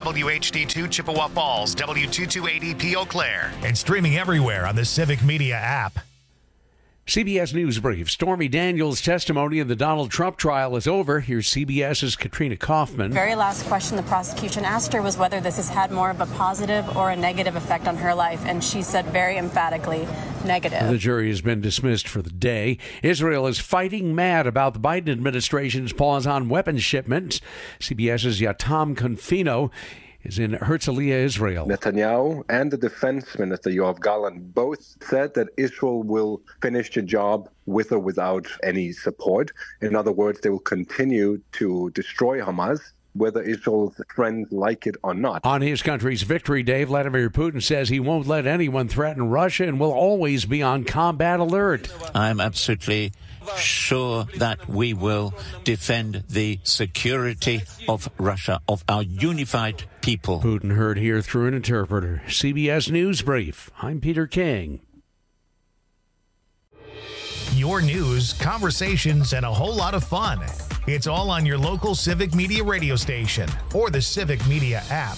WHD2 Chippewa Falls, W228EP Eau Claire. And streaming everywhere on the Civic Media app. CBS News Brief. Stormy Daniels' testimony in the Donald Trump trial is over. Here's CBS's Katrina Kaufman. Very last question the prosecution asked her was whether this has had more of a positive or a negative effect on her life, and she said very emphatically negative. The jury has been dismissed for the day. Israel is fighting mad about the Biden administration's pause on weapons shipments. CBS's Yatam Confino is in Herzliya, Israel. Netanyahu and the defense minister, Yoav Gallant, both said that Israel will finish the job with or without any support. In other words, they will continue to destroy Hamas, whether Israel's friends like it or not. On his country's Victory Day, Vladimir Putin says he won't let anyone threaten Russia and will always be on combat alert. I'm absolutely sure that we will defend the security of Russia, of our unified people. Putin heard here through an interpreter. CBS News Brief. I'm Peter King. Your news, conversations, and a whole lot of fun. It's all on your local Civic Media radio station or the Civic Media app.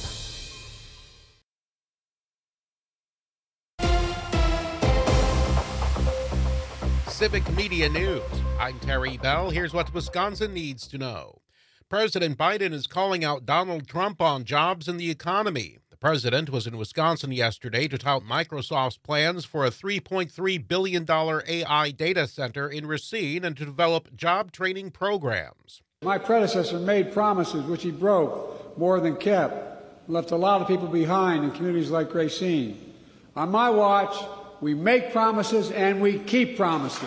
Civic Media News. I'm Terry Bell. Here's what Wisconsin needs to know. President Biden is calling out Donald Trump on jobs and the economy. The president was in Wisconsin yesterday to tout Microsoft's plans for a $3.3 billion AI data center in Racine and to develop job training programs. My predecessor made promises which he broke more than kept, left a lot of people behind in communities like Racine. On my watch, we make promises and we keep promises.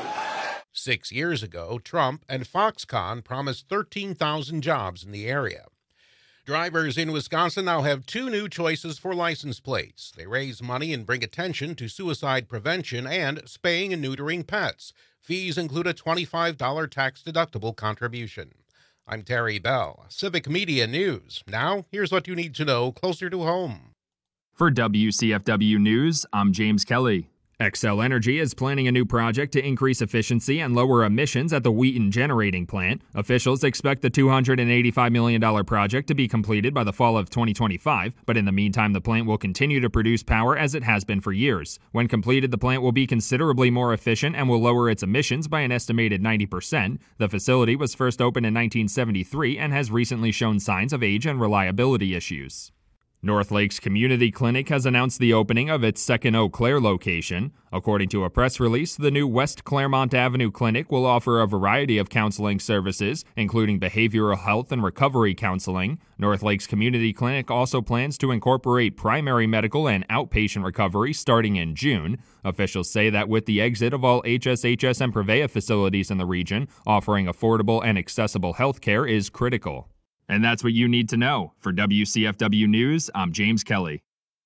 6 years ago, Trump and Foxconn promised 13,000 jobs in the area. Drivers in Wisconsin now have two new choices for license plates. They raise money and bring attention to suicide prevention and spaying and neutering pets. Fees include a $25 tax-deductible contribution. I'm Terry Bell, Civic Media News. Now, here's what you need to know closer to home. For WCFW News, I'm James Kelly. Xcel Energy is planning a new project to increase efficiency and lower emissions at the Wheaton generating plant. Officials expect the $285 million project to be completed by the fall of 2025, but in the meantime, the plant will continue to produce power as it has been for years. When completed, the plant will be considerably more efficient and will lower its emissions by an estimated 90%. The facility was first opened in 1973 and has recently shown signs of age and reliability issues. North Lakes Community Clinic has announced the opening of its second Eau Claire location. According to a press release, the new West Claremont Avenue Clinic will offer a variety of counseling services, including behavioral health and recovery counseling. North Lakes Community Clinic also plans to incorporate primary medical and outpatient recovery starting in June. Officials say that with the exit of all HSHS and Prevea facilities in the region, offering affordable and accessible health care is critical. And that's what you need to know. For WCFW News, I'm James Kelly.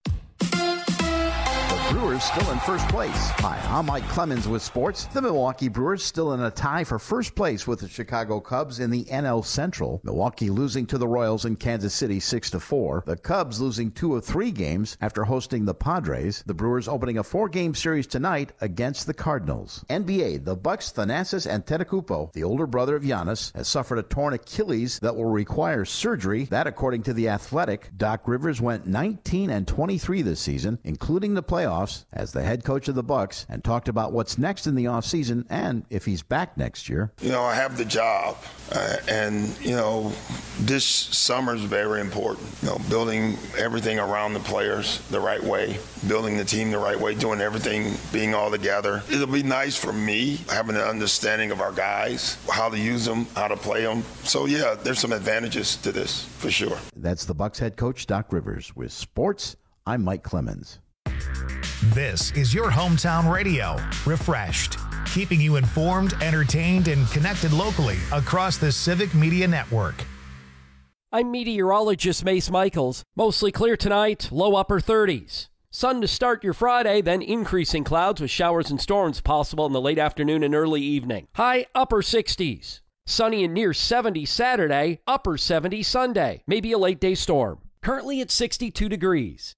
Brewers still in first place. Hi, I'm Mike Clemens with sports. The Milwaukee Brewers still in a tie for first place with the Chicago Cubs in the NL Central. Milwaukee losing to the Royals in Kansas City 6-4. The Cubs losing 2 of 3 games after hosting the Padres. The Brewers opening a 4-game series tonight against the Cardinals. NBA, the Bucks, Thanasis, and Antetokounmpo, the older brother of Giannis, has suffered a torn Achilles that will require surgery. That, according to The Athletic. Doc Rivers went 19-23 this season, including the playoffs, as the head coach of the Bucks, and talked about what's next in the offseason and if he's back next year. I have the job, and this summer is very important. Building everything around the players the right way, building the team the right way, doing everything, being all together. It'll be nice for me having an understanding of our guys, how to use them, how to play them. So yeah, there's some advantages to this for sure. That's the Bucks head coach, Doc Rivers. With sports, I'm Mike Clemens. This is your hometown radio, Refreshed, keeping you informed, entertained, and connected locally across the Civic Media Network. I'm meteorologist Mace Michaels. Mostly clear tonight, low upper 30s. Sun to start your Friday, then increasing clouds with showers and storms possible in the late afternoon and early evening. High upper 60s. Sunny and near 70 Saturday, upper 70 Sunday. Maybe a late day storm. Currently at 62 degrees.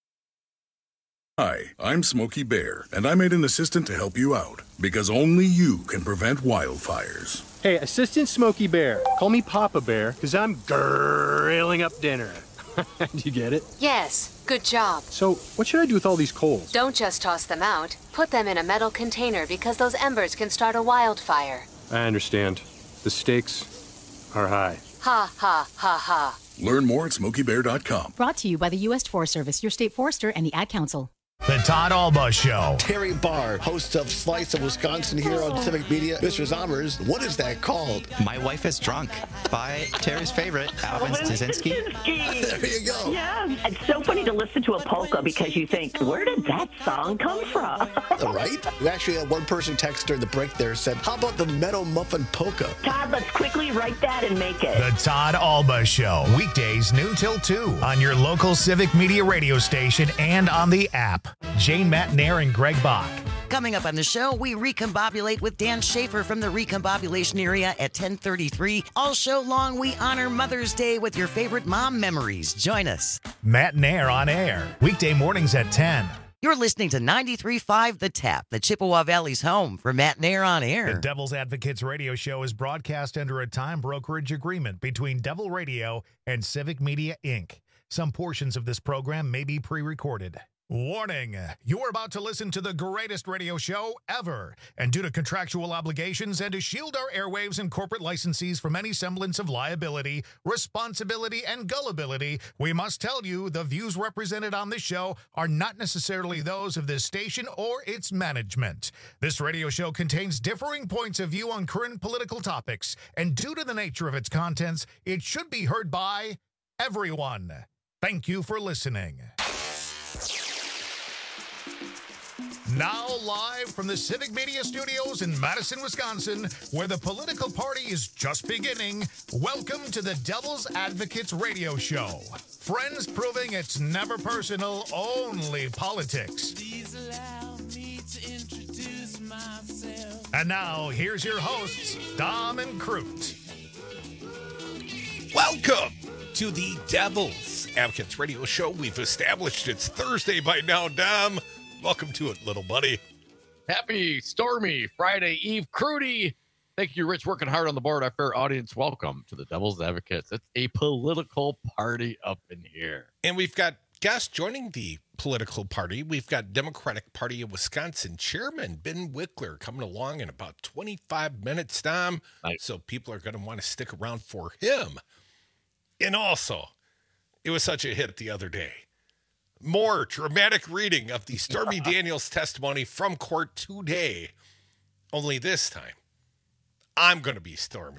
Hi, I'm Smokey Bear, and I made an assistant to help you out, because only you can prevent wildfires. Hey, Assistant Smokey Bear, call me Papa Bear, because I'm grilling up dinner. Did you get it? Yes, good job. So, what should I do with all these coals? Don't just toss them out. Put them in a metal container because those embers can start a wildfire. I understand. The stakes are high. Ha, ha, ha, ha. Learn more at SmokeyBear.com. Brought to you by the U.S. Forest Service, your state forester, and the Ad Council. The Todd Alba Show. Terry Barr, host of Slice of Wisconsin here on Civic Media. Mr. Zombers, what is that called? My Wife is Drunk by Terry's favorite, Alvin Stasinski. There you go. Yeah, it's so funny to listen to a polka because you think, where did that song come from? Right? We actually had one person text during the break there said, how about the Meadow Muffin Polka? Todd, let's quickly write that and make it. The Todd Alba Show. Weekdays noon till 2 on your local Civic Media radio station and on the app. Jane Matnair and Greg Bach. Coming up on the show, we recombobulate with Dan Schaefer from the recombobulation area at 10:33. All show long, we honor Mother's Day with your favorite mom memories. Join us. Matnair on air. Weekday mornings at 10. You're listening to 93.5 The Tap, the Chippewa Valley's home for Matnair on air. The Devil's Advocates radio show is broadcast under a time brokerage agreement between Devil Radio and Civic Media, Inc. Some portions of this program may be pre-recorded. Warning, you're about to listen to the greatest radio show ever. And due to contractual obligations and to shield our airwaves and corporate licensees from any semblance of liability, responsibility, and gullibility, we must tell you the views represented on this show are not necessarily those of this station or its management. This radio show contains differing points of view on current political topics, and due to the nature of its contents, it should be heard by everyone. Thank you for listening. Now live from the Civic Media Studios in Madison, Wisconsin, where the political party is just beginning, welcome to the Devil's Advocates radio show. Friends proving it's never personal, only politics. Please allow me to introduce myself. And now, here's your hosts, Dom and Crute. Welcome to the Devil's Advocates radio show. We've established it's Thursday by now, Dom. Welcome to it, little buddy. Happy, stormy Friday Eve, Crudy. Thank you, Rich, working hard on the board. Our fair audience, welcome to the Devil's Advocates. It's a political party up in here. And we've got guests joining the political party. We've got Democratic Party of Wisconsin Chairman Ben Wickler coming along in about 25 minutes, Dom. Nice. So people are going to want to stick around for him. And also, it was such a hit the other day. More dramatic reading of the Stormy Daniels testimony from court today. Only this time, I'm going to be Stormy.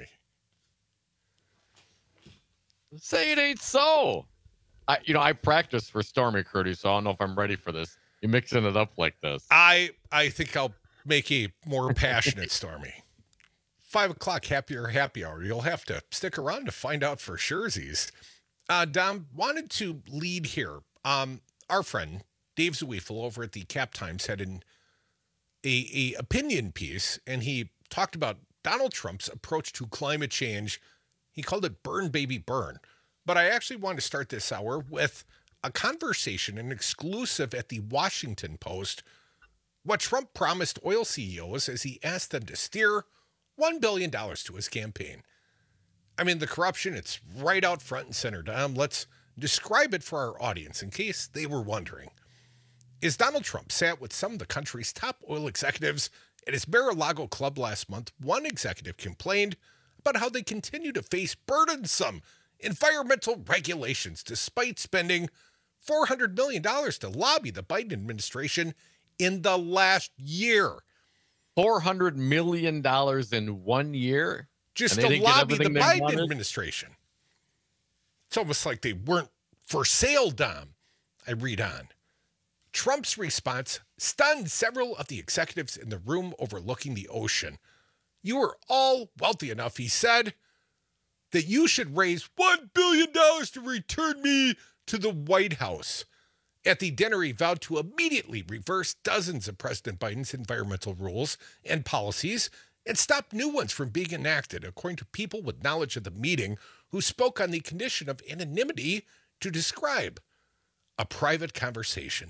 Say it ain't so. I practiced for Stormy, Curdy, so I don't know if I'm ready for this. You're mixing it up like this. I think I'll make a more passionate Stormy. 5 o'clock happy hour. You'll have to stick around to find out for surezies. Dom, wanted to lead here. Our friend Dave Zweifel over at the Cap Times had a opinion piece, and he talked about Donald Trump's approach to climate change. He called it burn, baby, burn. But I actually want to start this hour with a conversation, an exclusive at the Washington Post, what Trump promised oil CEOs as he asked them to steer $1 billion to his campaign. I mean, the corruption, it's right out front and center, Dom. Let's describe it for our audience in case they were wondering. As Donald Trump sat with some of the country's top oil executives at his Mar-a-Lago club last month, one executive complained about how they continue to face burdensome environmental regulations despite spending $400 million to lobby the Biden administration in the last year. $400 million in 1 year? Just to lobby the Biden administration. It's almost like they weren't for sale, Dom. I read on. Trump's response stunned several of the executives in the room overlooking the ocean. You are all wealthy enough, he said, that you should raise $1 billion to return me to the White House. At the dinner, he vowed to immediately reverse dozens of President Biden's environmental rules and policies and stop new ones from being enacted, according to people with knowledge of the meeting who spoke on the condition of anonymity to describe a private conversation.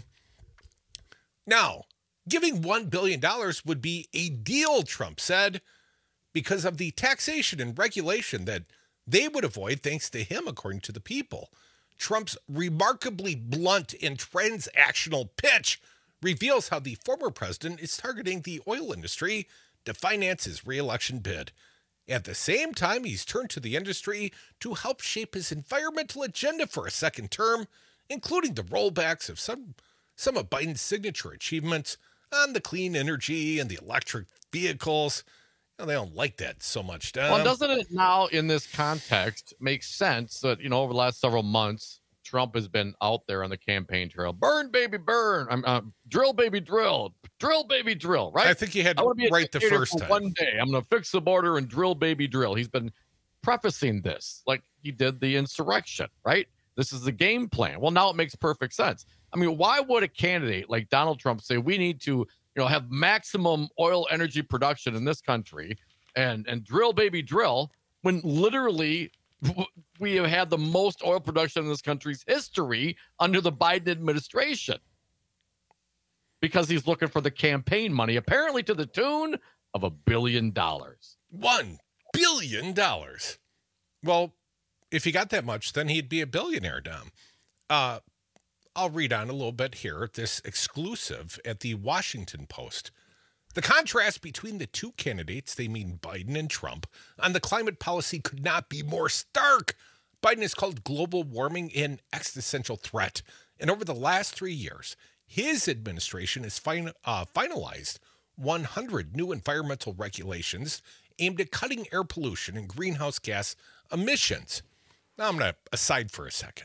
Now, giving $1 billion would be a deal, Trump said, because of the taxation and regulation that they would avoid thanks to him, according to the people. Trump's remarkably blunt and transactional pitch reveals how the former president is targeting the oil industry to finance his re-election bid. At the same time, he's turned to the industry to help shape his environmental agenda for a second term, including the rollbacks of some of Biden's signature achievements on the clean energy and the electric vehicles. They don't like that so much, Dom. Well, doesn't it now, in this context, make sense that, over the last several months, Trump has been out there on the campaign trail. Burn, baby, burn. Drill, baby, drill. Drill, baby, drill, right? I think he had to right the first time. One day, I'm going to fix the border and drill, baby, drill. He's been prefacing this like he did the insurrection, right? This is the game plan. Well, now it makes perfect sense. I mean, why would a candidate like Donald Trump say we need to, have maximum oil energy production in this country and drill, baby, drill, when literally we have had the most oil production in this country's history under the Biden administration? Because he's looking for the campaign money, apparently to the tune of $1 billion. $1 billion. Well, if he got that much, then he'd be a billionaire, Dom. I'll read on a little bit here, this exclusive at the Washington Post. The contrast between the two candidates, they mean Biden and Trump, on the climate policy could not be more stark. Biden has called global warming an existential threat. And over the last 3 years, his administration has finalized 100 new environmental regulations aimed at cutting air pollution and greenhouse gas emissions. Now I'm going to aside for a second.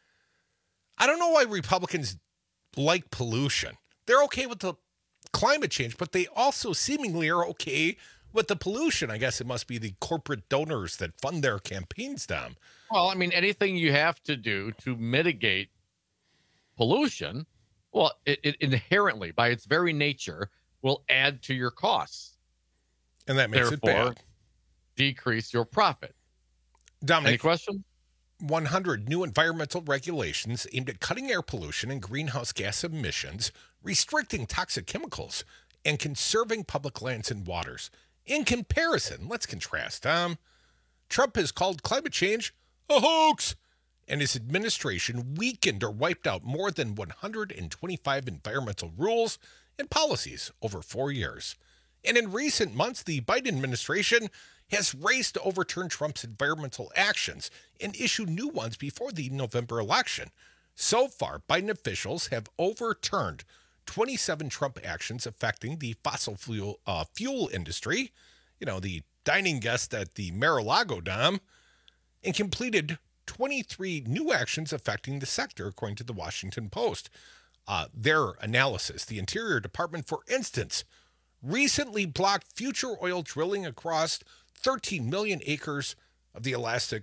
I don't know why Republicans like pollution. They're okay with the climate change, but they also seemingly are okay with the pollution. I guess it must be the corporate donors that fund their campaigns, Dom. Well, I mean, anything you have to do to mitigate pollution, well, it inherently, by its very nature, will add to your costs. And that makes it bad. Decrease your profit. Dominic, any question? 100 new environmental regulations aimed at cutting air pollution and greenhouse gas emissions, restricting toxic chemicals, and conserving public lands and waters. In comparison, let's contrast, Tom. Trump has called climate change a hoax, and his administration weakened or wiped out more than 125 environmental rules and policies over 4 years. And in recent months, the Biden administration has raced to overturn Trump's environmental actions and issue new ones before the November election. So far, Biden officials have overturned 27 Trump actions affecting the fossil fuel industry, the dining guest at the Mar-a-Lago, Dom, and completed 23 new actions affecting the sector, according to the Washington Post. Their analysis, the Interior Department, for instance, recently blocked future oil drilling across 13 million acres of the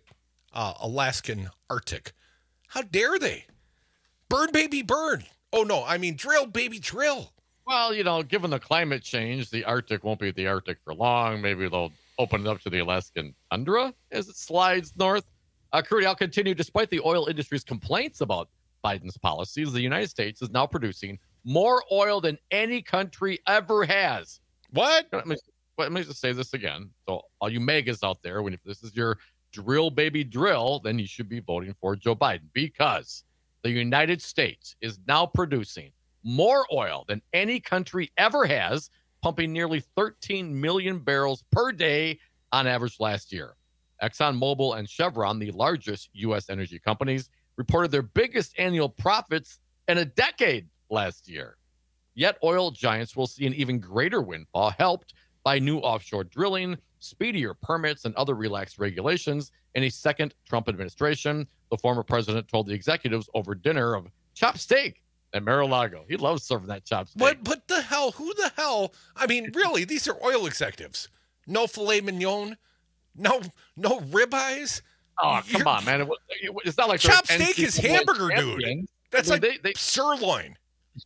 Alaskan Arctic. How dare they? Burn, baby, burn. Oh, no, I mean drill, baby, drill. Well, given the climate change, the Arctic won't be the Arctic for long. Maybe they'll open it up to the Alaskan tundra as it slides north. Crudy, I'll continue. Despite the oil industry's complaints about Biden's policies, the United States is now producing more oil than any country ever has. What? Let me just say this again. So all you megas out there, if this is your drill, baby, drill, then you should be voting for Joe Biden, because the United States is now producing more oil than any country ever has, pumping nearly 13 million barrels per day on average last year. ExxonMobil and Chevron, the largest U.S. energy companies, reported their biggest annual profits in a decade last year. Yet oil giants will see an even greater windfall, helped by new offshore drilling, speedier permits, and other relaxed regulations in a second Trump administration. The former president told the executives over dinner of chopped steak at Mar-a-Lago. He loves serving that chopped steak. But the hell? Who the hell? I mean, really, these are oil executives. No filet mignon, no ribeyes. Oh, come on, man! It's not like chopped steak is hamburger, dude. That's like sirloin.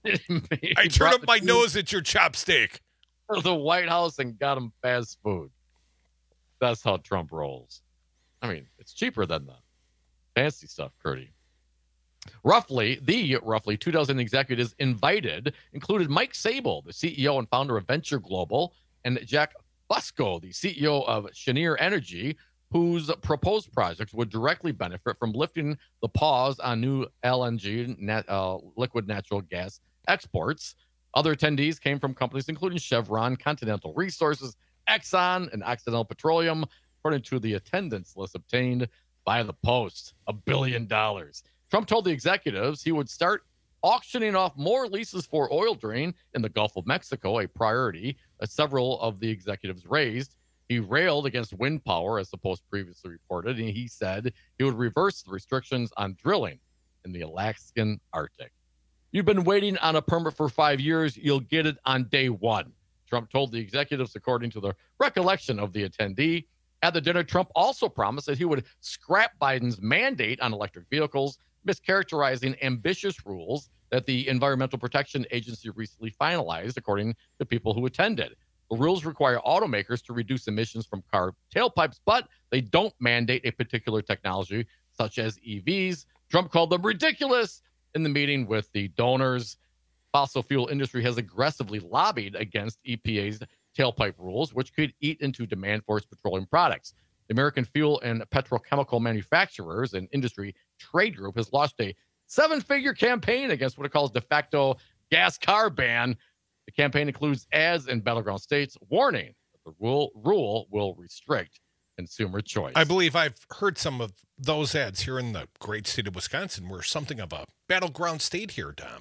I turn up my nose at your chopped steak. The White House and got him fast food. That's how Trump rolls. I mean, it's cheaper than the fancy stuff, Curdy. Roughly 24 executives invited included Mike Sable, the CEO and founder of Venture Global, and Jack Fusco, the CEO of Cheniere Energy, whose proposed project would directly benefit from lifting the pause on new LNG, liquid natural gas exports. Other attendees came from companies including Chevron, Continental Resources, Exxon, and Occidental Petroleum, according to the attendance list obtained by the Post. $1 billion. Trump told the executives he would start auctioning off more leases for oil drilling in the Gulf of Mexico, a priority that several of the executives raised. He railed against wind power, as the Post previously reported, and he said he would reverse the restrictions on drilling in the Alaskan Arctic. You've been waiting on a permit for 5 years. You'll get it on day one, Trump told the executives, according to the recollection of the attendee. At the dinner, Trump also promised that he would scrap Biden's mandate on electric vehicles, mischaracterizing ambitious rules that the Environmental Protection Agency recently finalized, according to people who attended. The rules require automakers to reduce emissions from car tailpipes, but they don't mandate a particular technology, such as EVs. Trump called them ridiculous in the meeting with the donors. Fossil fuel industry has aggressively lobbied against EPA's tailpipe rules, which could eat into demand for its petroleum products. The American Fuel and Petrochemical Manufacturers and Industry Trade Group has launched a 7-figure campaign against what it calls de facto gas car ban. The campaign includes ads in battleground states warning that the rule will restrict consumer choice. I believe I've heard some of those ads here in the great state of Wisconsin. We're something of a battleground state here, Dom.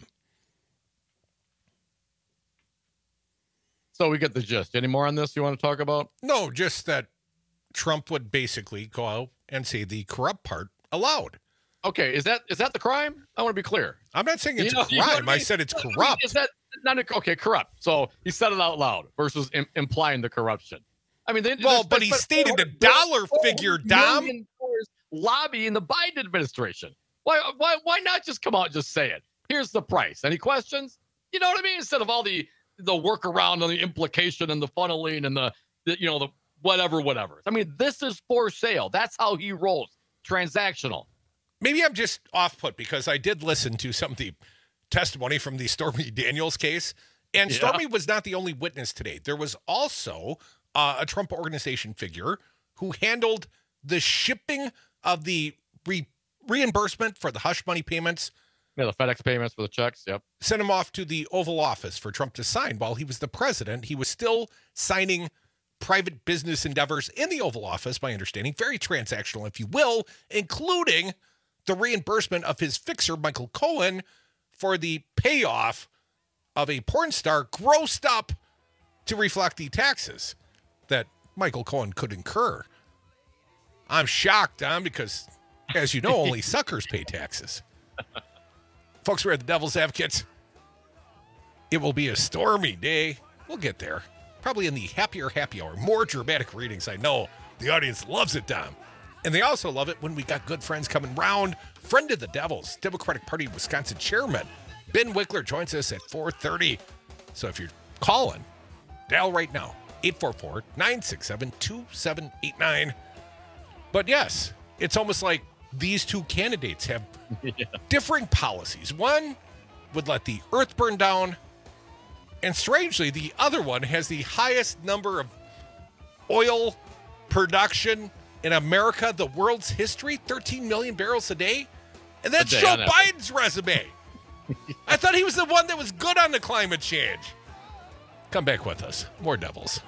So we get the gist. Any more on this you want to talk about? No, just that Trump would basically go out and say the corrupt part aloud. Okay, is that the crime? I want to be clear. I'm not saying it's a crime. You know what I mean? I said it's corrupt. Is that not okay? Corrupt. So he said it out loud versus implying the corruption. I mean, but he stated a dollar figure, Dom. Lobbying the Biden administration. Why not just come out and just say it? Here's the price. Any questions? You know what I mean? Instead of all the workaround and the implication and the funneling and the whatever. I mean, this is for sale. That's how he rolls. Transactional. Maybe I'm just off put because I did listen to some of the testimony from the Stormy Daniels case, and Stormy was not the only witness today. There was also a Trump organization figure who handled the shipping of the reimbursement for the hush money payments. Yeah, the FedEx payments for the checks, yep. Sent him off to the Oval Office for Trump to sign. While he was the president, he was still signing private business endeavors in the Oval Office, my understanding. Very transactional, if you will, including the reimbursement of his fixer, Michael Cohen, for the payoff of a porn star grossed up to reflect the taxes that Michael Cohen could incur. I'm shocked, Don, because, as you know, only suckers pay taxes. Folks, we're at the Devil's Advocates. It will be a stormy day. We'll get there. Probably in the happier happy hour. More dramatic readings. I know the audience loves it, Dom. And they also love it when we got good friends coming round. Friend of the Devils, Democratic Party of Wisconsin Chairman Ben Wickler joins us at 4:30. So if you're calling, dial right now, 844-967-2789. But yes, it's almost like these two candidates have differing policies. One would let the earth burn down, and strangely, the other one has the highest number of oil production in America, the world's history, 13 million barrels a day. And that's Joe Biden's resume. I thought he was the one that was good on the climate change. Come back with us. More Devils.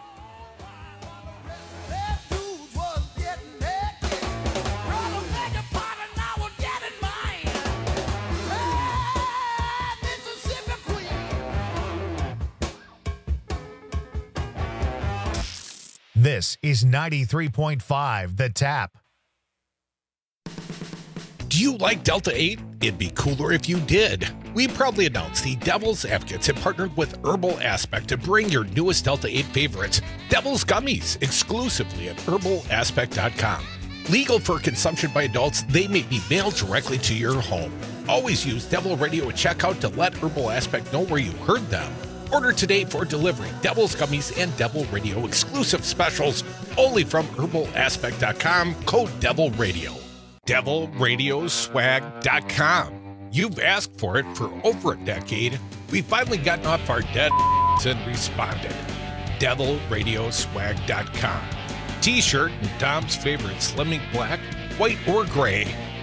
This is 93.5 The Tap. Do you like Delta 8? It'd be cooler if you did. We proudly announce the Devil's Advocates have partnered with Herbal Aspect to bring your newest Delta 8 favorites, Devil's Gummies, exclusively at herbalaspect.com. Legal for consumption by adults, they may be mailed directly to your home. Always use Devil Radio at checkout to let Herbal Aspect know where you heard them. Order today for delivery. Devil's Gummies and Devil Radio exclusive specials only from herbalaspect.com. Code Devil Radio. DevilRadioswag.com. You've asked for it for over a decade. We've finally gotten off our dead and responded. DevilRadioswag.com. T-shirt in Dom's favorite Slim Ink Black, white or gray.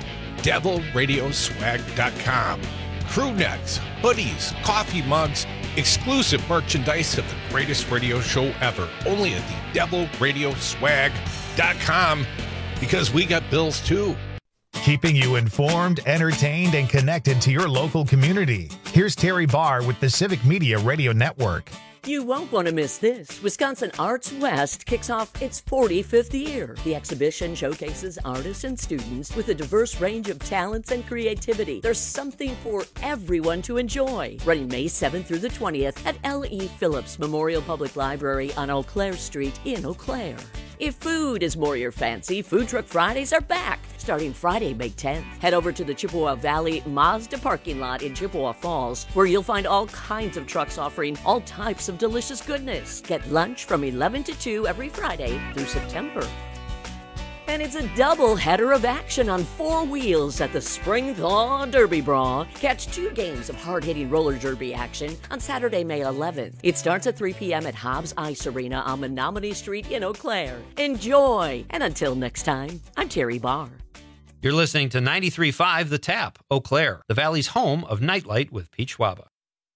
DevilRadioswag.com. Crew necks, hoodies, coffee mugs, exclusive merchandise of the greatest radio show ever. Only at the DevilRadioswag.com, because we got bills too. Keeping you informed, entertained, and connected to your local community. Here's Terry Barr with the Civic Media Radio Network. You won't want to miss this. Wisconsin Arts West kicks off its 45th year. The exhibition showcases artists and students with a diverse range of talents and creativity. There's something for everyone to enjoy. Running May 7th through the 20th at L.E. Phillips Memorial Public Library on Eau Claire Street in Eau Claire. If food is more your fancy, Food Truck Fridays are back, starting Friday, May 10th. Head over to the Chippewa Valley Mazda parking lot in Chippewa Falls, where you'll find all kinds of trucks offering all types of delicious goodness. Get lunch from 11 to 2 every Friday through September. And it's a double header of action on 4 wheels at the Spring Thaw Derby Brawl. Catch 2 games of hard-hitting roller derby action on Saturday, May 11th. It starts at 3 p.m. at Hobbs Ice Arena on Menominee Street in Eau Claire. Enjoy! And until next time, I'm Terry Barr. You're listening to 93.5 The Tap, Eau Claire, the Valley's home of Nightlight with Pete Schwaba.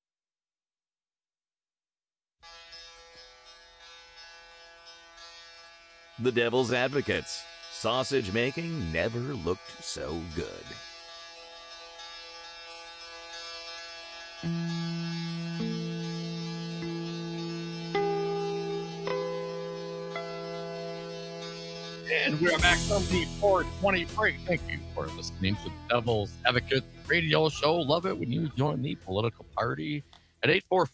The Devil's Advocates. Sausage making never looked so good. And we are back from the 420 break. Thank you for listening to the Devil's Advocate radio show. Love it when you join the political party at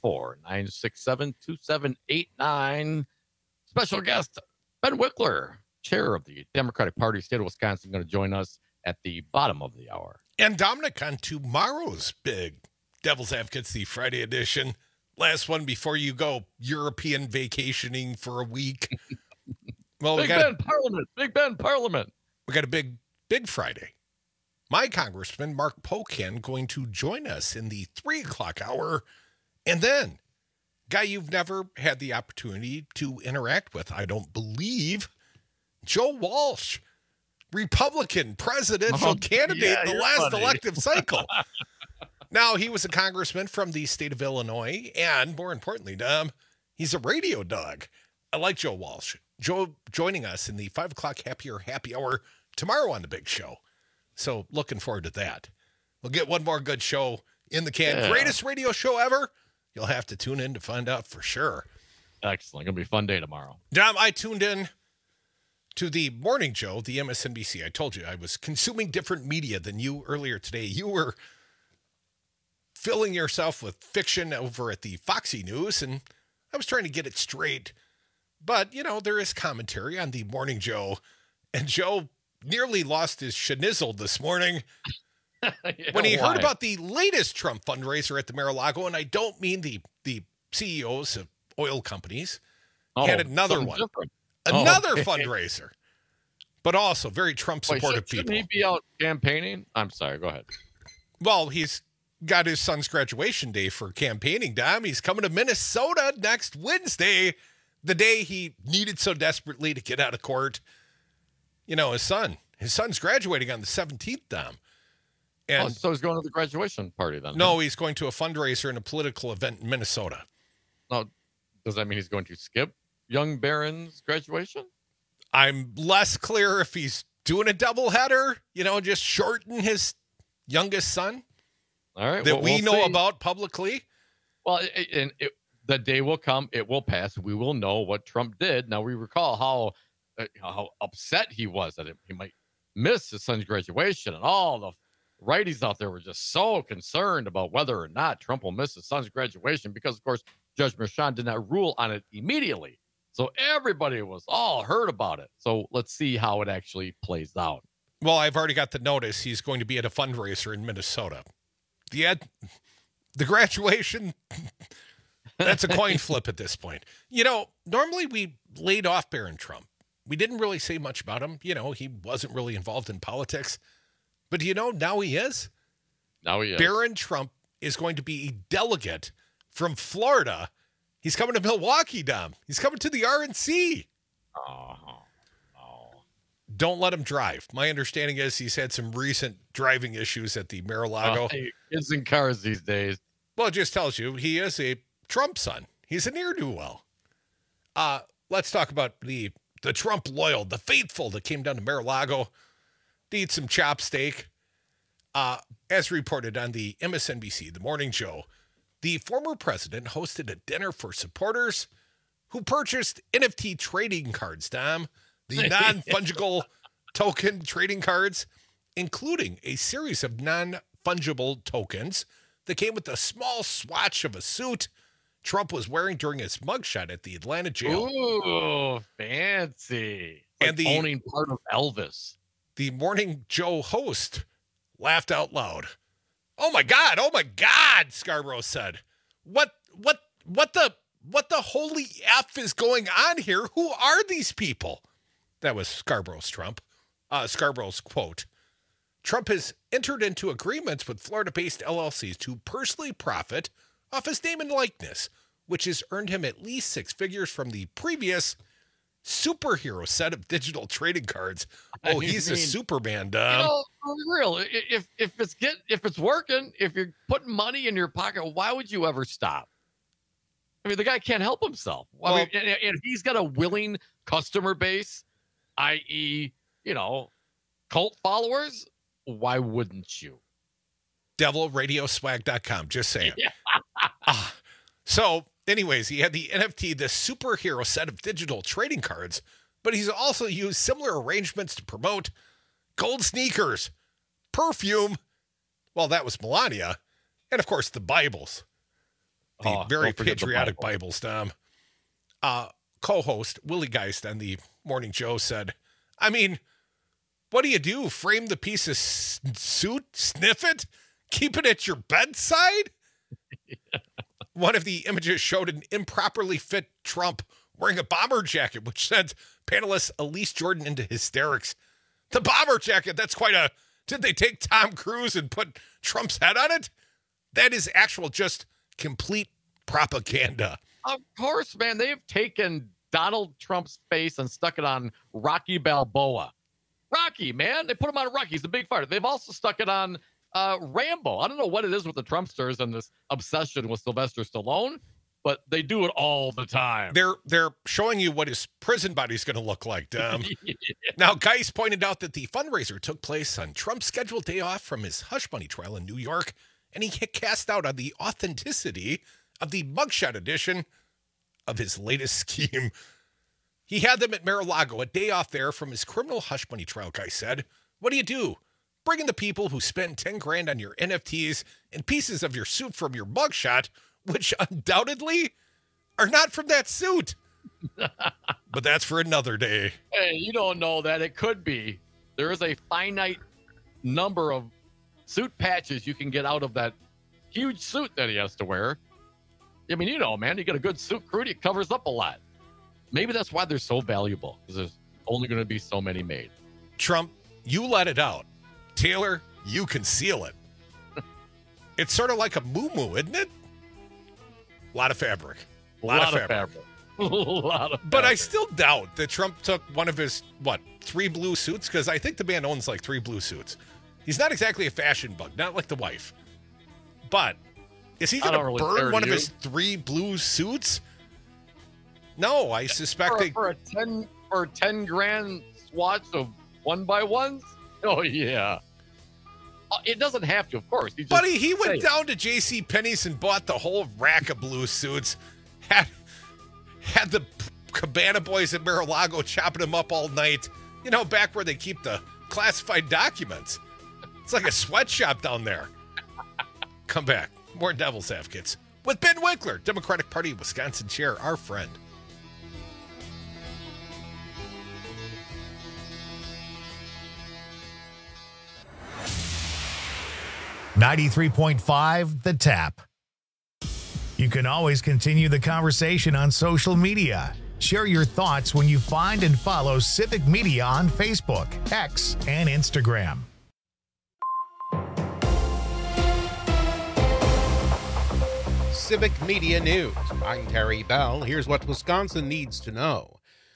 844-967-2789. Special guest, Ben Wickler, chair of the Democratic Party, state of Wisconsin, going to join us at the bottom of the hour. And Dominic on tomorrow's big Devil's Advocates, the Friday edition. Last one before you go European vacationing for a week. Well, Big Ben Parliament. We got a big Friday. My Congressman, Mark Pocan, going to join us in the 3 o'clock hour. And then, guy you've never had the opportunity to interact with, I don't believe, Joe Walsh, Republican presidential candidate in the last elective cycle. Now, he was a congressman from the state of Illinois, and more importantly, Dom, he's a radio dog. I like Joe Walsh. Joe joining us in the 5 o'clock happy hour tomorrow on the big show. So looking forward to that. We'll get one more good show in the can. Yeah. Greatest radio show ever. You'll have to tune in to find out for sure. Excellent. Going to be a fun day tomorrow. Dom, I tuned in to the morning show, the MSNBC. I told you I was consuming different media than you earlier today. You were filling yourself with fiction over at the Foxy News, and I was trying to get it straight. But, you know, there is commentary on the morning Joe, and Joe nearly lost his schnizzle this morning when he heard about the latest Trump fundraiser at the Mar-a-Lago, and I don't mean the CEOs of oil companies. He had another one. Another fundraiser. But also very Trump-supportive people. Shouldn't he be out campaigning? I'm sorry, go ahead. Well, he's got his son's graduation day for campaigning, Dom. He's coming to Minnesota next Wednesday, the day he needed so desperately to get out of court. You know, his son's graduating on the 17th, Dom. And so he's going to the graduation party then? No, he's going to a fundraiser and a political event in Minnesota. Now, does that mean he's going to skip young Barron's graduation? I'm less clear if he's doing a doubleheader, you know, just shorten his youngest son. All right. That we know about publicly. Well, the day will come. It will pass. We will know what Trump did. Now, we recall how upset he was that he might miss his son's graduation, and all the righties out there were just so concerned about whether or not Trump will miss his son's graduation because, of course, Judge Merchan did not rule on it immediately. So everybody was all heard about it. So let's see how it actually plays out. Well, I've already got the notice. He's going to be at a fundraiser in Minnesota. The graduation, that's a coin flip at this point. You know, normally we laid off Barron Trump. We didn't really say much about him. You know, he wasn't really involved in politics. But, you know, now he is. Now he is. Barron Trump is going to be a delegate from Florida. He's coming to Milwaukee, Dom. He's coming to the RNC. don't let him drive. My understanding is he's had some recent driving issues at the Mar-a-Lago. Kids in cars these days. Well, it just tells you he is a Trump son. He's a ne'er-do-well. Let's talk about the Trump loyal, the faithful that came down to Mar-a-Lago to eat some chop steak. As reported on the MSNBC, The Morning Joe, the former president hosted a dinner for supporters who purchased NFT trading cards, Dom, the non-fungible token trading cards, including a series of non-fungible tokens that came with a small swatch of a suit Trump was wearing during his mugshot at the Atlanta jail. Ooh, fancy. Like and owning part of Elvis. The Morning Joe host laughed out loud. Oh my God, Scarborough said. What the holy F is going on here? Who are these people? That was Scarborough's quote. Trump has entered into agreements with Florida-based LLCs to personally profit off his name and likeness, which has earned him at least six figures from the previous superhero set of digital trading cards. Oh, he's a Superman, Dom. You know, for real, if it's working, if you're putting money in your pocket, why would you ever stop? I mean, the guy can't help himself. Well, I mean, and if he's got a willing customer base, i.e., cult followers, why wouldn't you? DevilRadioswag.com, just saying. So, anyways, he had the NFT, the superhero set of digital trading cards, but he's also used similar arrangements to promote gold sneakers, perfume, well, that was Melania, and of course the Bibles. The very patriotic Bibles, Tom. Co-host Willie Geist on the Morning Joe said, I mean, what do? Frame the piece of suit? Sniff it? Keep it at your bedside? One of the images showed an improperly fit Trump wearing a bomber jacket, which sent panelist Elise Jordan into hysterics. The bomber jacket, that's quite a... Did they take Tom Cruise and put Trump's head on it? That is actual just complete propaganda. Of course, man. They've taken Donald Trump's face and stuck it on Rocky Balboa. Rocky, man. They put him on Rocky. He's a big fighter. They've also stuck it on Rambo. I don't know what it is with the Trumpsters and this obsession with Sylvester Stallone, but they do it all the time. They're showing you what his prison body's going to look like, Dom. Yeah. Now, Geis pointed out that the fundraiser took place on Trump's scheduled day off from his hush money trial in New York, and he cast out on the authenticity of the mugshot edition of his latest scheme. He had them at Mar-a-Lago, a day off there from his criminal hush money trial, Geis said. What do? Bring in the people who spend $10,000 on your NFTs and pieces of your suit from your mugshot, which undoubtedly are not from that suit. But that's for another day. Hey, you don't know that. It could be. There is a finite number of suit patches you can get out of that huge suit that he has to wear. I mean, man, you get a good suit crew, it covers up a lot. Maybe that's why they're so valuable, because there's only going to be so many made. Trump, you let it out. Taylor, you conceal it. It's sort of like a muumuu, isn't it? A lot of fabric. A lot of fabric. But I still doubt that Trump took one of his, 3 blue suits? Because I think the man owns like 3 blue suits. He's not exactly a fashion bug, not like the wife. But is he going to burn one of his 3 blue suits? No, I suspect for a $10,000 swatch of 1x1s. Oh yeah, it doesn't have to, of course. Buddy, he went down to J.C. Penney's and bought the whole rack of blue suits. Had the Cabana boys at Mar-a-Lago chopping them up all night. Back where they keep the classified documents. It's like a sweatshop down there. Come back. More Devil's Advocates with Ben Winkler, Democratic Party Wisconsin chair, our friend. .5 The Tap. You can always continue the conversation on social media. Share your thoughts when you find and follow Civic Media on Facebook, X, and Instagram. Civic Media News. I'm Terry Bell. Here's what Wisconsin needs to know.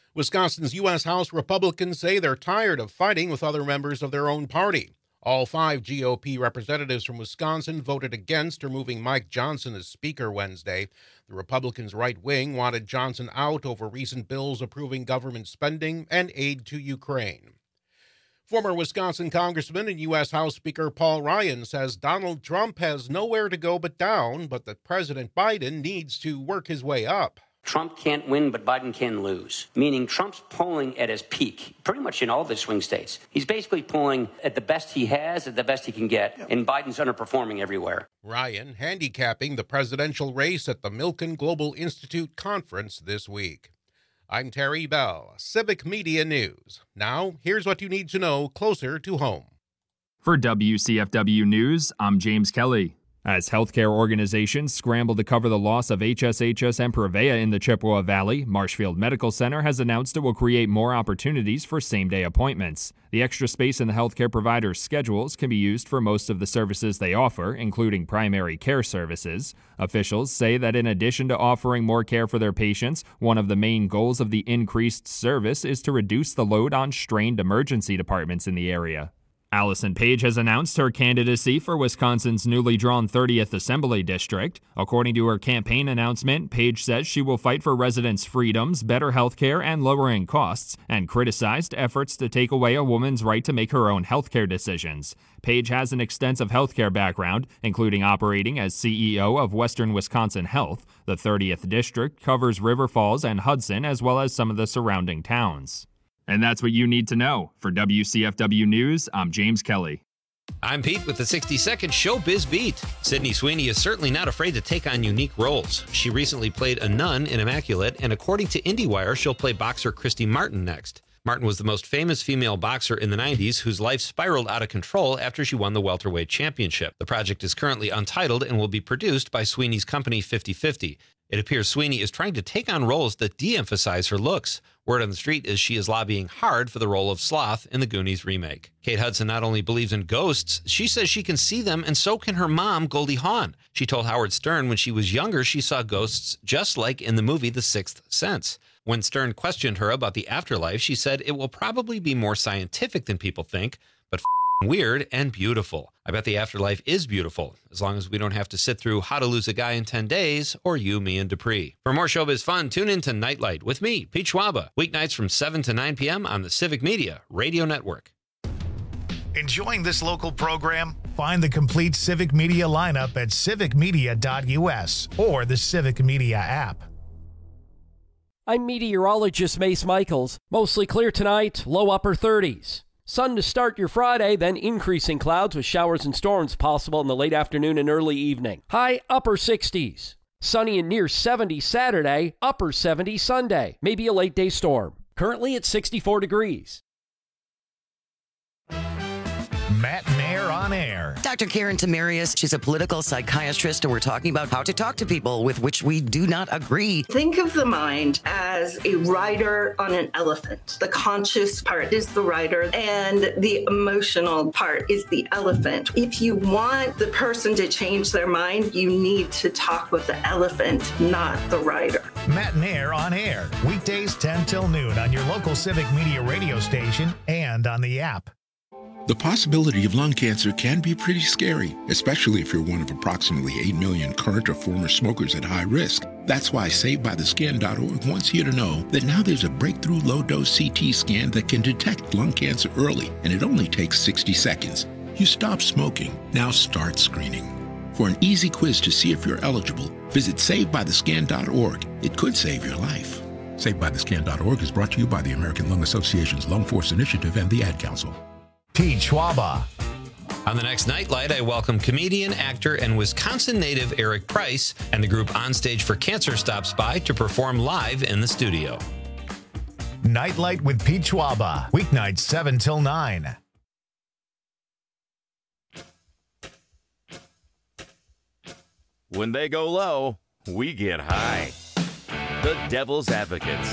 Wisconsin's U.S. House Republicans say they're tired of fighting with other members of their own party. All 5 GOP representatives from Wisconsin voted against removing Mike Johnson as Speaker Wednesday. The Republicans' right wing wanted Johnson out over recent bills approving government spending and aid to Ukraine. Former Wisconsin Congressman and U.S. House Speaker Paul Ryan says Donald Trump has nowhere to go but down, but that President Biden needs to work his way up. Trump can't win, but Biden can lose, meaning Trump's polling at his peak, pretty much in all the swing states. He's basically polling at the best he has, at the best he can get, and Biden's underperforming everywhere. Ryan handicapping the presidential race at the Milken Global Institute conference this week. I'm Terry Bell, Civic Media News. Now, here's what you need to know closer to home. For WCFW News, I'm James Kelly. As healthcare organizations scramble to cover the loss of HSHS and Prevea in the Chippewa Valley, Marshfield Medical Center has announced it will create more opportunities for same-day appointments. The extra space in the healthcare providers' schedules can be used for most of the services they offer, including primary care services. Officials say that in addition to offering more care for their patients, one of the main goals of the increased service is to reduce the load on strained emergency departments in the area. Allison Page has announced her candidacy for Wisconsin's newly drawn 30th Assembly District. According to her campaign announcement, Page says she will fight for residents' freedoms, better health care, and lowering costs, and criticized efforts to take away a woman's right to make her own healthcare decisions. Page has an extensive healthcare background, including operating as CEO of Western Wisconsin Health. The 30th District covers River Falls and Hudson, as well as some of the surrounding towns. And that's what you need to know. For WCFW News, I'm James Kelly. I'm Pete with the 60-second Showbiz Beat. Sydney Sweeney is certainly not afraid to take on unique roles. She recently played a nun in Immaculate, and according to IndieWire, she'll play boxer Christy Martin next. Martin was the most famous female boxer in the 90s whose life spiraled out of control after she won the welterweight championship. The project is currently untitled and will be produced by Sweeney's company 50/50. It appears Sweeney is trying to take on roles that de-emphasize her looks. Word on the street is she is lobbying hard for the role of Sloth in the Goonies remake. Kate Hudson not only believes in ghosts, she says she can see them, and so can her mom, Goldie Hawn. She told Howard Stern when she was younger she saw ghosts just like in the movie The Sixth Sense. When Stern questioned her about the afterlife, she said it will probably be more scientific than people think, but weird and beautiful. I bet the afterlife is beautiful, as long as we don't have to sit through How to Lose a Guy in 10 Days or You, Me, and Dupree. For more showbiz fun, tune in to Nightlight with me, Pete Schwaba, weeknights from 7 to 9 p.m. on the Civic Media Radio Network. Enjoying this local program? Find the complete Civic Media lineup at civicmedia.us or the Civic Media app. I'm meteorologist Mace Michaels. Mostly clear tonight, low upper 30s. Sun to start your Friday, then increasing clouds with showers and storms possible in the late afternoon and early evening. High upper 60s. Sunny and near 70 Saturday, upper 70 Sunday. Maybe a late day storm. Currently at 64 degrees. Matt Nair on air. Dr. Karen Tamarius, she's a political psychiatrist, and we're talking about how to talk to people with which we do not agree. Think of the mind as a rider on an elephant. The conscious part is the rider, and the emotional part is the elephant. If you want the person to change their mind, you need to talk with the elephant, not the rider. Matt Nair on air. Weekdays 10 till noon on your local Civic Media radio station and on the app. The possibility of lung cancer can be pretty scary, especially if you're one of approximately 8 million current or former smokers at high risk. That's why SaveByTheScan.org wants you to know that now there's a breakthrough low-dose CT scan that can detect lung cancer early, and it only takes 60 seconds. You stop smoking, now start screening. For an easy quiz to see if you're eligible, visit SaveByTheScan.org. It could save your life. SaveByTheScan.org is brought to you by the American Lung Association's Lung Force Initiative and the Ad Council. Pete Schwaba. On the next Nightlight, I welcome comedian, actor, and Wisconsin native Eric Price, and the group On Stage for Cancer stops by to perform live in the studio. Nightlight with Pete Schwaba. Weeknights 7 till 9. When they go low, we get high. The Devil's Advocates.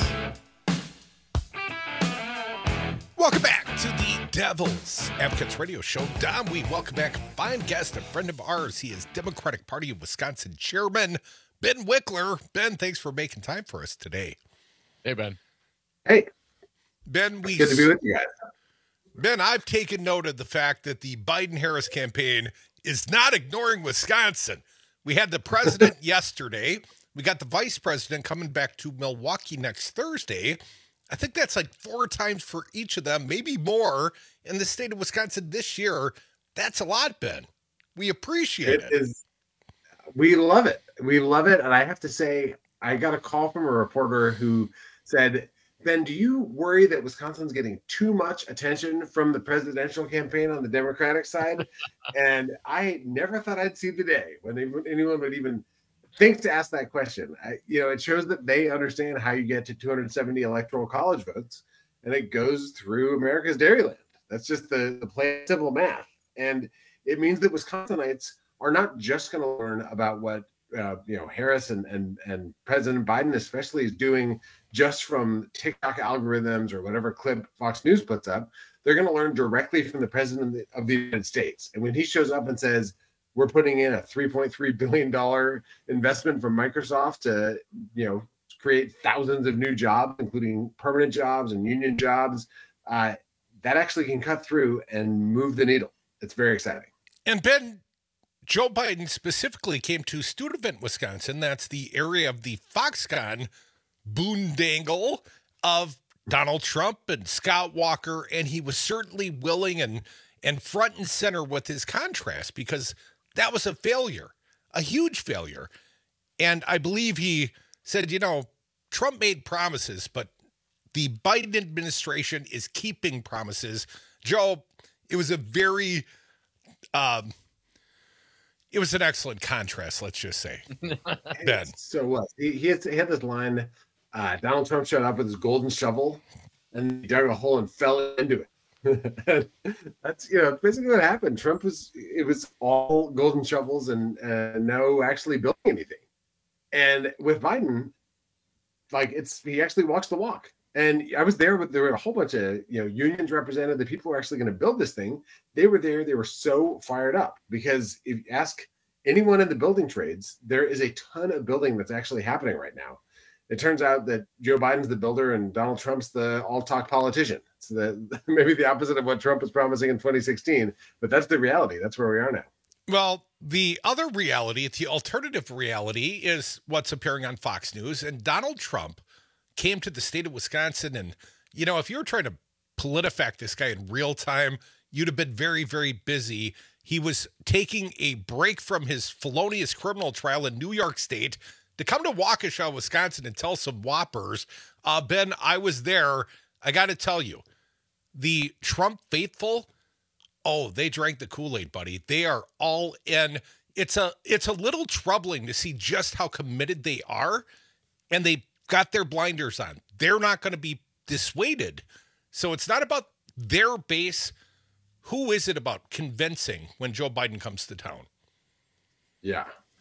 Welcome back to the Devil's Advocates Radio Show. Dom, we welcome back a fine guest, a friend of ours. He is Democratic Party of Wisconsin Chairman Ben Wickler. Ben, thanks for making time for us today. Hey, Ben. Hey, Ben, good to be with you guys. Ben, I've taken note of the fact that the Biden-Harris campaign is not ignoring Wisconsin. We had the president yesterday. We got the vice president coming back to Milwaukee next Thursday. I think that's like 4 times for each of them, maybe more, in the state of Wisconsin this year. That's a lot, Ben. We appreciate it. We love it. We love it. And I have to say, I got a call from a reporter who said, Ben, do you worry that Wisconsin's getting too much attention from the presidential campaign on the Democratic side? And I never thought I'd see the day when anyone would even think to ask that question. It shows that they understand how you get to 270 electoral college votes, and it goes through America's Dairyland. That's just the plain simple math. And it means that Wisconsinites are not just going to learn about what Harris and President Biden especially is doing just from TikTok algorithms or whatever clip Fox News puts up. They're going to learn directly from the president of the United States. And when he shows up and says, we're putting in a $3.3 billion investment from Microsoft to, create thousands of new jobs, including permanent jobs and union jobs, that actually can cut through and move the needle. It's very exciting. And Ben, Joe Biden specifically came to Sturtevant, Wisconsin. That's the area of the Foxconn boondoggle of Donald Trump and Scott Walker, and he was certainly willing and front and center with his contrast, because that was a failure, a huge failure. And I believe he said, Trump made promises, but the Biden administration is keeping promises. Joe, it was a very it was an excellent contrast, let's just say. Ben. So he had this line, Donald Trump showed up with his golden shovel and he dug a hole and fell into it. That's basically what happened. It was all golden shovels and no actually building anything. And with Biden, he actually walks the walk. And I was there, but there were a whole bunch of unions represented. The people who are actually going to build this thing, they were there. They were so fired up because if you ask anyone in the building trades, there is a ton of building that's actually happening right now. It turns out that Joe Biden's the builder and Donald Trump's the all-talk politician. It's maybe the opposite of what Trump was promising in 2016, but that's the reality. That's where we are now. Well, the other reality, the alternative reality, is what's appearing on Fox News. And Donald Trump came to the state of Wisconsin, and if you were trying to PolitiFact this guy in real time, you'd have been very, very busy. He was taking a break from his felonious criminal trial in New York State to come to Waukesha, Wisconsin, and tell some whoppers. Ben, I was there. I got to tell you, the Trump faithful, they drank the Kool-Aid, buddy. They are all in. It's a little troubling to see just how committed they are, and they got their blinders on. They're not going to be dissuaded. So it's not about their base. Who is it about convincing when Joe Biden comes to town? Yeah.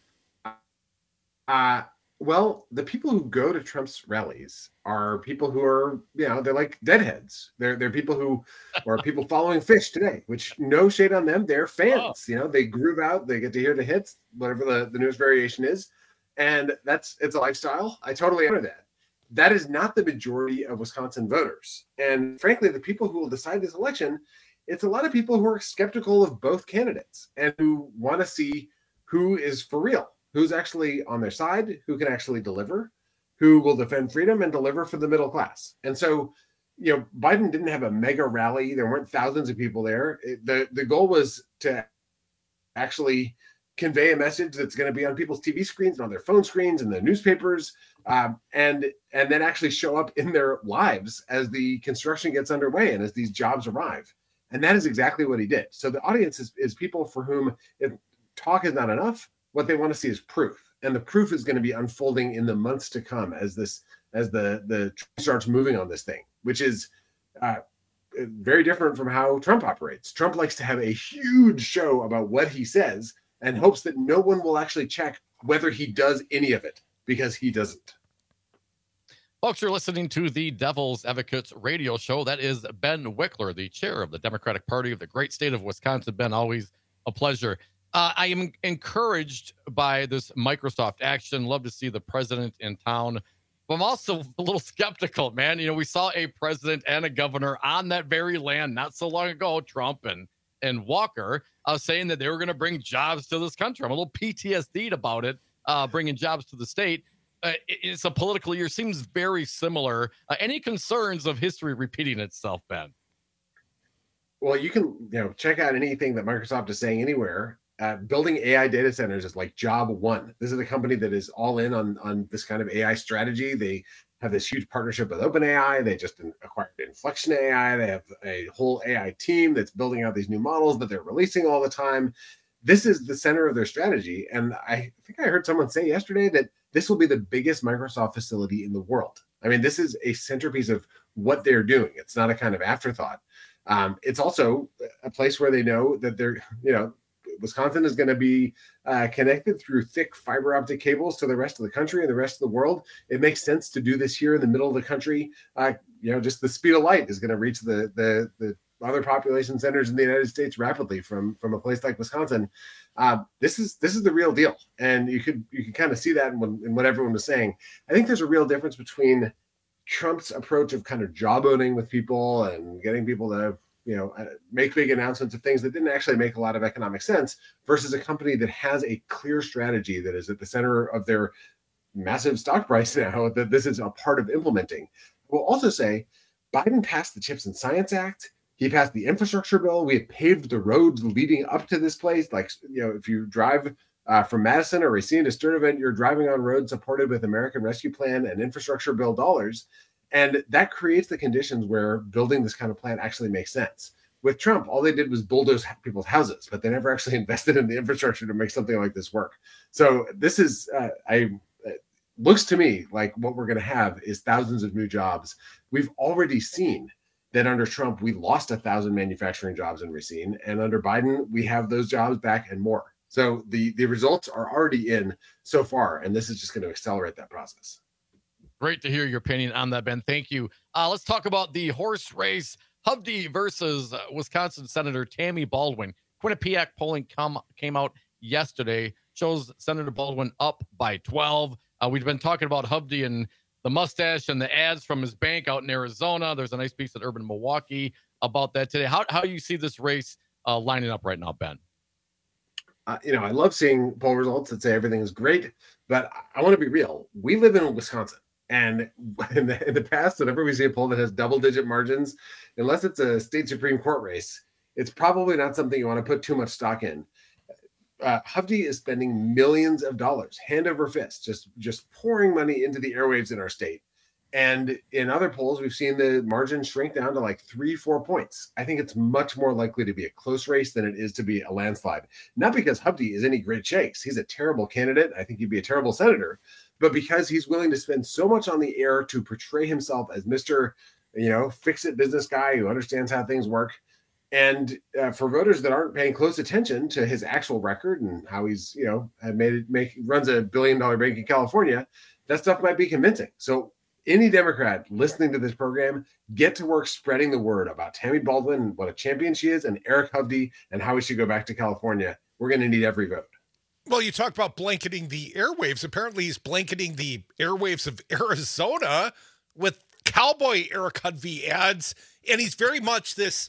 Well, the people who go to Trump's rallies are people who are, they're like deadheads. They're people who are people following Fish today, which no shade on them. They're fans. They groove out. They get to hear the hits, whatever the newest variation is. And it's a lifestyle. I totally honor that. That is not the majority of Wisconsin voters. And frankly, the people who will decide this election, it's a lot of people who are skeptical of both candidates and who want to see who is for real, who's actually on their side, who can actually deliver, who will defend freedom and deliver for the middle class. And so, Biden didn't have a mega rally. There weren't thousands of people there. The goal was to actually convey a message that's going to be on people's TV screens and on their phone screens and the newspapers, and then actually show up in their lives as the construction gets underway and as these jobs arrive. And that is exactly what he did. So the audience is people for whom, if talk is not enough, what they want to see is proof. And the proof is going to be unfolding in the months to come as the starts moving on this thing, which is very different from how Trump operates. Trump likes to have a huge show about what he says and hopes that no one will actually check whether he does any of it, because he doesn't. Folks, you're listening to the Devil's Advocates radio show. That is Ben Wickler, the chair of the Democratic Party of the great state of Wisconsin. Ben, always a pleasure. I am encouraged by this Microsoft action. Love to see the president in town. But I'm also a little skeptical, man. We saw a president and a governor on that very land not so long ago, Trump and Walker, saying that they were going to bring jobs to this country. I'm a little PTSD'd about it, bringing jobs to the state. It's a political year, seems very similar. Any concerns of history repeating itself, Ben? Well, you can check out anything that Microsoft is saying anywhere. Building AI data centers is like job one. This is a company that is all in on this kind of AI strategy. They have this huge partnership with OpenAI. They just acquired Inflection AI. They have a whole AI team that's building out these new models that they're releasing all the time. This is the center of their strategy. And I think I heard someone say yesterday that this will be the biggest Microsoft facility in the world. I mean, this is a centerpiece of what they're doing. It's not a kind of afterthought. It's also a place where they know that they're, Wisconsin is going to be connected through thick fiber optic cables to the rest of the country and the rest of the world. It makes sense to do this here in the middle of the country. Just the speed of light is going to reach the other population centers in the United States rapidly from a place like Wisconsin. This is the real deal, and you can kind of see that in what everyone was saying. I think there's a real difference between Trump's approach of kind of jawboning with people and getting people to make big announcements of things that didn't actually make a lot of economic sense versus a company that has a clear strategy that is at the center of their massive stock price now that this is a part of implementing. We'll also say Biden passed the CHIPS and Science Act. He passed the infrastructure bill. We have paved the roads leading up to this place. Like, if you drive from Madison or Racine to Sturtevant, you're driving on roads supported with American Rescue Plan and infrastructure bill dollars. And that creates the conditions where building this kind of plant actually makes sense. With Trump, all they did was bulldoze people's houses, but they never actually invested in the infrastructure to make something like this work. So this is, looks to me like what we're going to have is thousands of new jobs. We've already seen that under Trump, we lost 1,000 manufacturing jobs in Racine, and under Biden, we have those jobs back and more. So the results are already in so far, and this is just going to accelerate that process. Great to hear your opinion on that, Ben. Thank you. Let's talk about the horse race. Hovde versus Wisconsin Senator Tammy Baldwin. Quinnipiac polling came out yesterday. Shows Senator Baldwin up by 12. We've been talking about Hovde and the mustache and the ads from his bank out in Arizona. There's a nice piece at Urban Milwaukee about that today. How do you see this race lining up right now, Ben? I love seeing poll results that say everything is great, but I want to be real. We live in Wisconsin. And in the past, whenever we see a poll that has double-digit margins, unless it's a state Supreme Court race, it's probably not something you want to put too much stock in. Hovde is spending millions of dollars, hand over fist, just pouring money into the airwaves in our state. And in other polls, we've seen the margin shrink down to like 3-4 points. I think it's much more likely to be a close race than it is to be a landslide. Not because Hovde is any great shakes. He's a terrible candidate. I think he'd be a terrible senator. But because he's willing to spend so much on the air to portray himself as Mr. Fix-it business guy who understands how things work. And for voters that aren't paying close attention to his actual record and how he's, runs $1 billion bank in California, that stuff might be convincing. So any Democrat listening to this program, get to work spreading the word about Tammy Baldwin, what a champion she is, and Eric Hovde, and how we should go back to California. We're going to need every vote. Well, you talk about blanketing the airwaves. Apparently, he's blanketing the airwaves of Arizona with cowboy Eric Hovde ads. And he's very much this,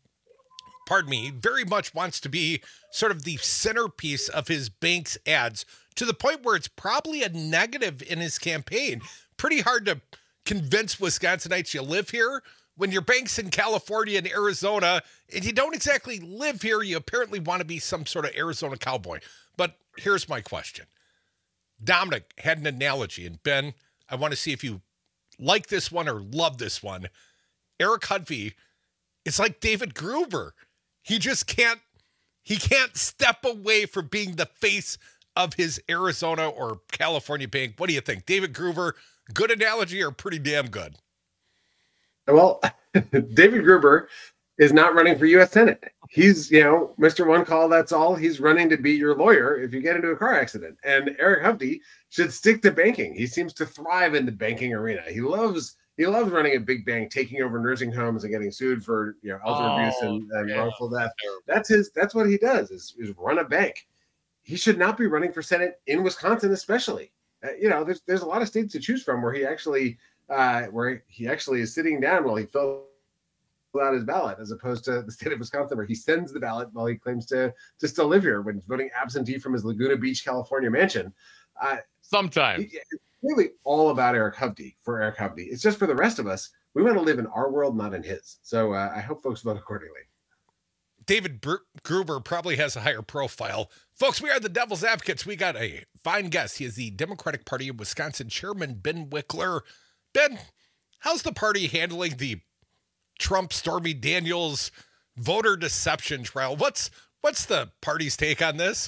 very much wants to be sort of the centerpiece of his bank's ads to the point where it's probably a negative in his campaign. Pretty hard to convince Wisconsinites you live here when your bank's in California and Arizona and you don't exactly live here. You apparently want to be some sort of Arizona cowboy. But here's my question. Dominic had an analogy, and Ben, I want to see if you like this one or love this one. Eric Hovde is like David Gruber. He can't step away from being the face of his Arizona or California bank. What do you think? David Gruber, good analogy or pretty damn good? Well, David Gruber is not running for U.S. Senate. He's, Mr. One Call, that's all. He's running to be your lawyer if you get into a car accident. And Eric Hovde should stick to banking. He seems to thrive in the banking arena. He loves running a big bank, taking over nursing homes and getting sued for elder abuse and wrongful death. That's what he does is run a bank. He should not be running for Senate in Wisconsin, especially. there's a lot of states to choose from where he actually is sitting down while he fills out his ballot, as opposed to the state of Wisconsin where he sends the ballot while he claims to still live here when he's voting absentee from his Laguna Beach, California mansion. Sometimes it's really all about Eric Hovde for Eric Hovde. It's just for the rest of us. We want to live in our world, not in his. So I hope folks vote accordingly. David Gruber probably has a higher profile. Folks, we are the Devil's Advocates. We got a fine guest. He is the Democratic Party of Wisconsin Chairman Ben Wickler. Ben, how's the party handling the Trump Stormy Daniels voter deception trial? What's the party's take on this?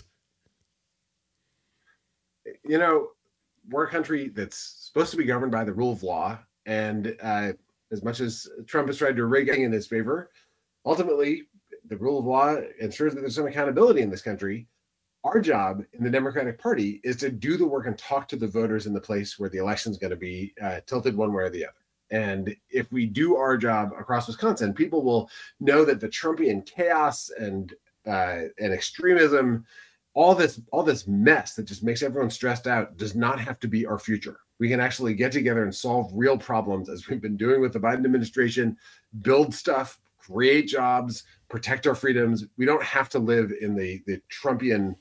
We're a country that's supposed to be governed by the rule of law. And as much as Trump has tried to rig in his favor, ultimately, the rule of law ensures that there's some accountability in this country. Our job in the Democratic Party is to do the work and talk to the voters in the place where the election is going to be tilted one way or the other. And if we do our job across Wisconsin, people will know that the Trumpian chaos and extremism, all this mess that just makes everyone stressed out, does not have to be our future. We can actually get together and solve real problems, as we've been doing with the Biden administration, build stuff, create jobs, protect our freedoms. We don't have to live in the Trumpian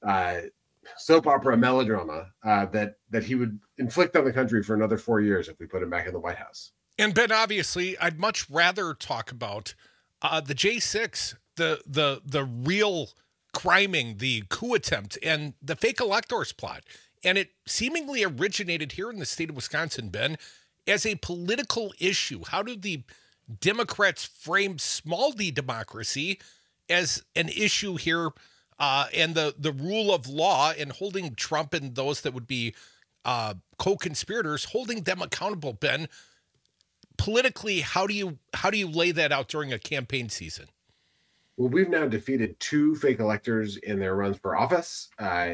soap opera melodrama that he would inflict on the country for another 4 years if we put him back in the White House. And Ben, obviously, I'd much rather talk about the J6, the real criming, the coup attempt, and the fake electors plot. And it seemingly originated here in the state of Wisconsin, Ben, as a political issue. How do the Democrats frame small d democracy as an issue here, and the rule of law, and holding Trump and those that would be co-conspirators, holding them accountable? Ben, politically, how do you lay that out during a campaign season? Well, we've now defeated 2 fake electors in their runs for office,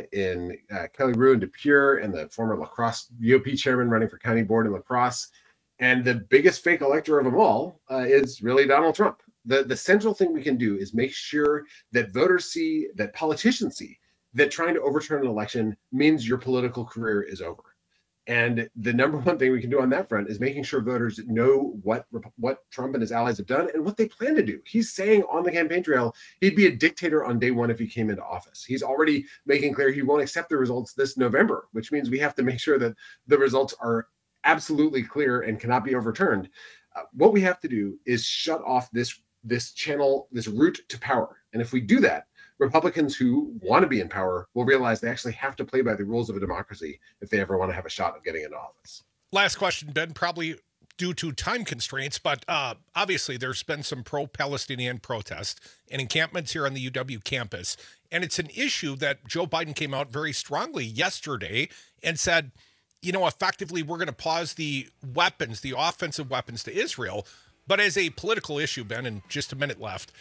in Kelly Rue and DePure, and the former La Crosse GOP chairman running for county board in La Crosse. And the biggest fake elector of them all is really Donald Trump. The central thing we can do is make sure that voters see, that politicians see, that trying to overturn an election means your political career is over. And the number one thing we can do on that front is making sure voters know what Trump and his allies have done and what they plan to do. He's saying on the campaign trail he'd be a dictator on day one if he came into office. He's already making clear he won't accept the results this November, which means we have to make sure that the results are absolutely clear and cannot be overturned. What we have to do is shut off this channel, this route to power. And if we do that, Republicans who want to be in power will realize they actually have to play by the rules of a democracy if they ever want to have a shot of getting into office. Last question, Ben, probably due to time constraints, but obviously there's been some pro-Palestinian protests and encampments here on the UW campus. And it's an issue that Joe Biden came out very strongly yesterday and said, effectively, we're going to pause the weapons, the offensive weapons to Israel. But as a political issue, Ben, and just a minute left,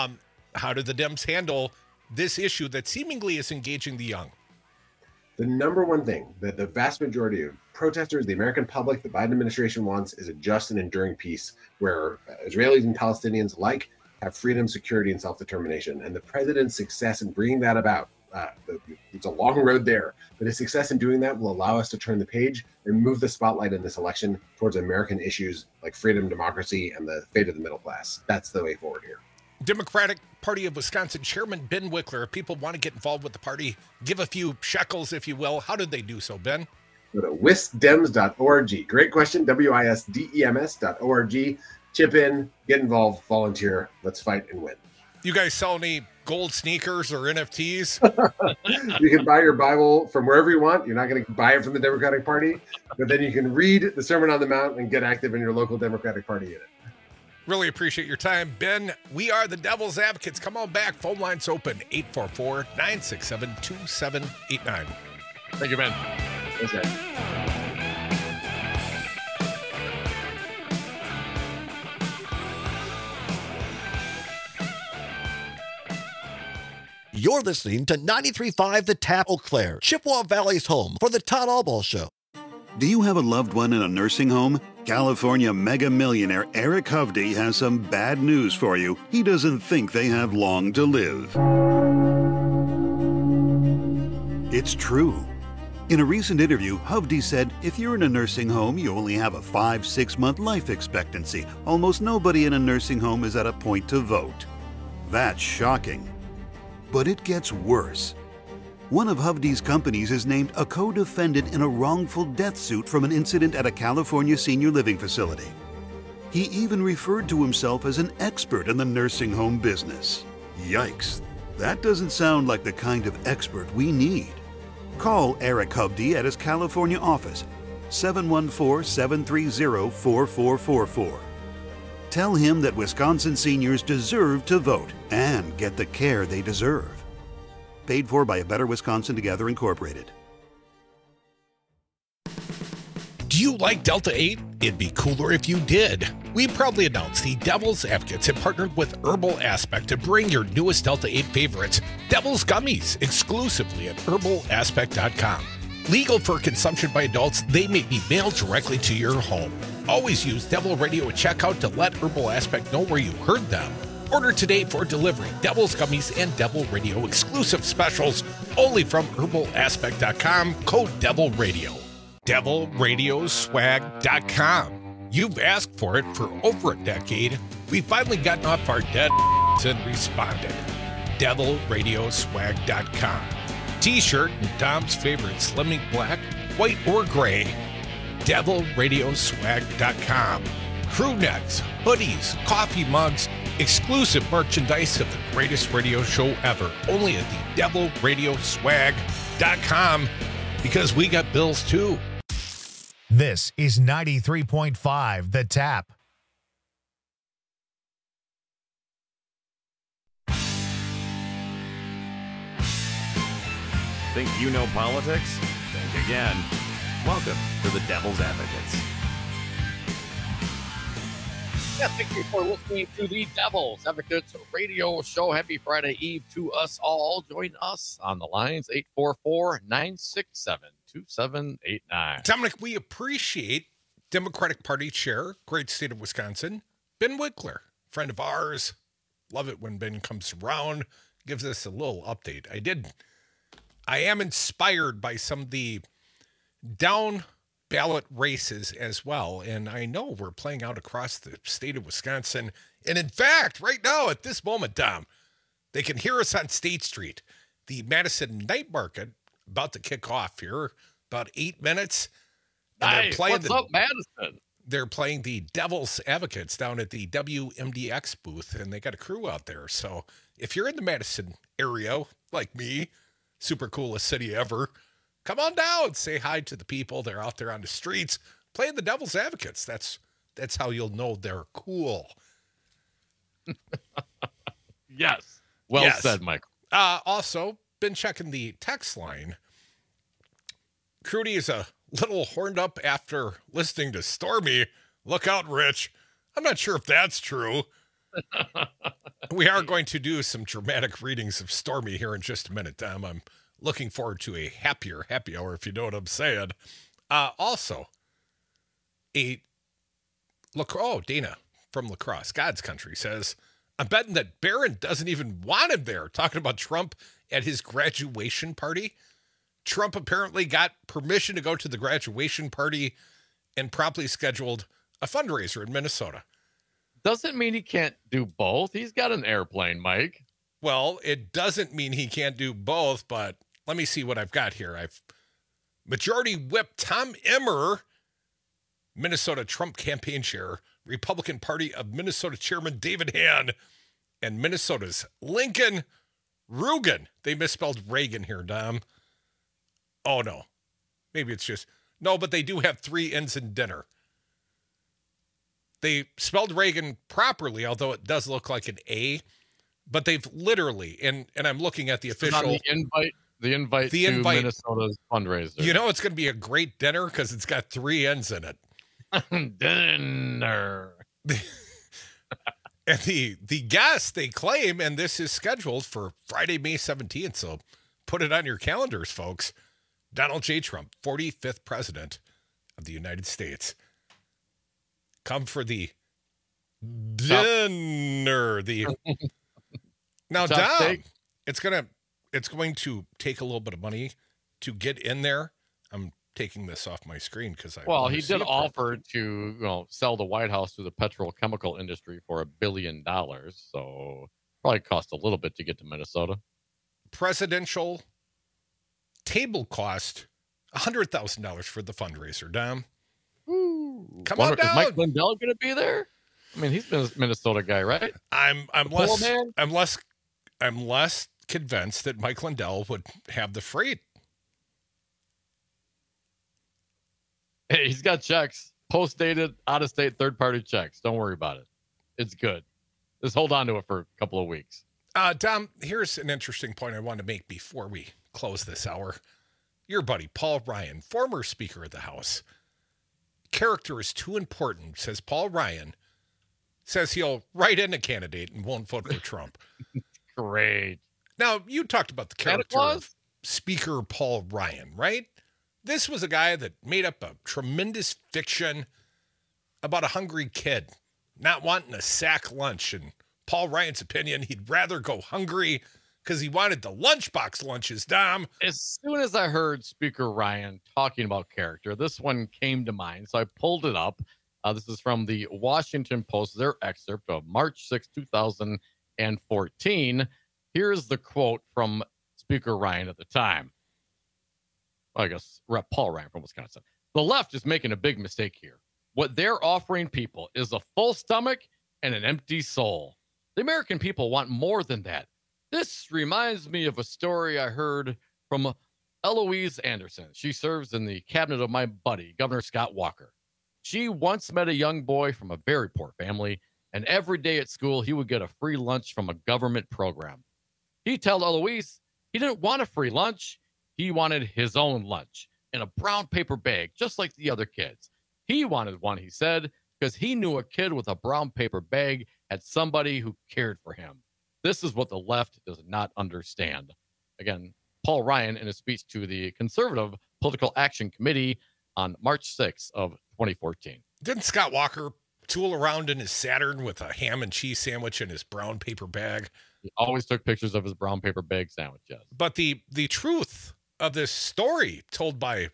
how do the Dems handle this issue that seemingly is engaging the young? The number one thing that the vast majority of protesters, the American public, the Biden administration wants is a just and enduring peace where Israelis and Palestinians alike have freedom, security, and self-determination. And the president's success in bringing that about, it's a long road there, but his success in doing that will allow us to turn the page and move the spotlight in this election towards American issues like freedom, democracy, and the fate of the middle class. That's the way forward here. Democratic Party of Wisconsin Chairman Ben Wickler. If people want to get involved with the party, give a few shekels, if you will. How did they do so, Ben? Go to wisdems.org. Great question. WISDEMS.org. Chip in, get involved, volunteer. Let's fight and win. You guys sell any gold sneakers or NFTs? You can buy your Bible from wherever you want. You're not going to buy it from the Democratic Party, but then you can read the Sermon on the Mount and get active in your local Democratic Party unit. Really appreciate your time, Ben. We are the Devil's Advocates. Come on back. Phone lines open, 844-967-2789. Thank you, Ben. Thanks, guys. You're listening to 93.5 The Tap, Eau Claire, Chippewa Valley's home for the Todd Albaugh Show. Do you have a loved one in a nursing home? California mega millionaire Eric Hovde has some bad news for you. He doesn't think they have long to live. It's true. In a recent interview, Hovde said if you're in a nursing home, you only have a 5-6 month life expectancy. Almost nobody in a nursing home is at a point to vote. That's shocking. But it gets worse. One of Hovde's companies is named a co-defendant in a wrongful death suit from an incident at a California senior living facility. He even referred to himself as an expert in the nursing home business. Yikes. That doesn't sound like the kind of expert we need. Call Eric Hovde at his California office, 714-730-4444. Tell him that Wisconsin seniors deserve to vote and get the care they deserve. Paid for by A Better Wisconsin Together Incorporated. Do you like Delta 8? It'd be cooler if you did. We proudly announce the Devil's Advocates have partnered with Herbal Aspect to bring your newest Delta 8 favorites, Devil's Gummies, exclusively at herbalaspect.com. Legal for consumption by adults, they may be mailed directly to your home. Always use Devil Radio at checkout to let Herbal Aspect know where you heard them. Order today for delivery. Devil's Gummies and Devil Radio exclusive specials only from herbalaspect.com, code Devil Radio. DevilRadioswag.com. You've asked for it for over a decade. We've finally gotten off our dead and responded. DevilRadioswag.com. T-shirt and Dom's favorite slimming black, white, or gray. DevilRadioswag.com. Crew necks, hoodies, coffee mugs, exclusive merchandise of the greatest radio show ever. Only at the DevilRadioswag.com, because we got bills too. This is 93.5 The Tap. Think you know politics? Think again. Welcome to the Devil's Advocates. Yeah, thank you for listening to the Devil's Advocates radio show. Happy Friday Eve to us all. Join us on the lines, 844-967-2789. Dominic, we appreciate Democratic Party Chair, great state of Wisconsin, Ben Wickler, friend of ours. Love it when Ben comes around, gives us a little update. I am inspired by some of the down ballot races as well. And I know we're playing out across the state of Wisconsin. And in fact, right now at this moment, Dom, they can hear us on State Street. The Madison Night Market about to kick off here, about 8 minutes. And nice. What's up, Madison? They're playing the Devil's Advocates down at the WMDX booth, and they got a crew out there. So if you're in the Madison area, like me, super coolest city ever, come on down, say hi to the people. They're out there on the streets playing the Devil's Advocates. That's how you'll know they're cool. Yes. Well said, Michael. Also, been checking the text line. Crudy is a little horned up after listening to Stormy. Look out, Rich. I'm not sure if that's true. We are going to do some dramatic readings of Stormy here in just a minute, Tom. I'm looking forward to a happier happy hour, if you know what I'm saying. Also, Dana from La Crosse, God's country, says, I'm betting that Barron doesn't even want him there. Talking about Trump at his graduation party. Trump apparently got permission to go to the graduation party and promptly scheduled a fundraiser in Minnesota. Doesn't mean he can't do both. He's got an airplane, Mike. Well, it doesn't mean he can't do both, but let me see what I've got here. I've Majority Whip Tom Emmer, Minnesota Trump campaign chair, Republican Party of Minnesota Chairman David Hand, and Minnesota's Lincoln Rugen. They misspelled Reagan here, Dom. Oh, no. Maybe it's just... No, but they do have 3 N's in dinner. They spelled Reagan properly, although it does look like an A. But they've literally, and I'm looking at the official... The invite to Minnesota's fundraiser. You know it's going to be a great dinner because it's got 3 N's in it. Dinner. And the guest, they claim, and this is scheduled for Friday, May 17th, so put it on your calendars, folks. Donald J. Trump, 45th president of the United States. Come for the dinner. Now, Dom, it's going to take a little bit of money to get in there. I'm taking this off my screen because he did offer to sell the White House to the petrochemical industry for $1 billion. So probably cost a little bit to get to Minnesota. Presidential table cost $100,000 for the fundraiser. Dom, come on down. Is Mike Lindell going to be there? I mean, he's been a Minnesota guy, right? I'm less convinced that Mike Lindell would have the freight. Hey, he's got checks, post-dated, out-of-state, third-party checks. Don't worry about it. It's good. Just hold on to it for a couple of weeks. Dom, here's an interesting point I want to make before we close this hour. Your buddy, Paul Ryan, former Speaker of the House. Character is too important, says Paul Ryan. Says he'll write in a candidate and won't vote for Trump. Great. Now, you talked about the character of Speaker Paul Ryan, right? This was a guy that made up a tremendous fiction about a hungry kid not wanting a sack lunch. In Paul Ryan's opinion, he'd rather go hungry because he wanted the lunchbox lunches, Dom. As soon as I heard Speaker Ryan talking about character, this one came to mind. So I pulled it up. This is from the Washington Post, their excerpt of March 6, 2014. Here's the quote from Speaker Ryan at the time. I guess Rep. Paul Ryan from Wisconsin. The left is making a big mistake here. What they're offering people is a full stomach and an empty soul. The American people want more than that. This reminds me of a story I heard from Eloise Anderson. She serves in the cabinet of my buddy, Governor Scott Walker. She once met a young boy from a very poor family, and every day at school, he would get a free lunch from a government program. He told Eloise he didn't want a free lunch. He wanted his own lunch in a brown paper bag, just like the other kids. He wanted one, he said, because he knew a kid with a brown paper bag had somebody who cared for him. This is what the left does not understand. Again, Paul Ryan in a speech to the Conservative Political Action Committee on March 6th of 2014. Didn't Scott Walker tool around in his Saturn with a ham and cheese sandwich in his brown paper bag? He always took pictures of his brown paper bag sandwiches. But the truth of this story told by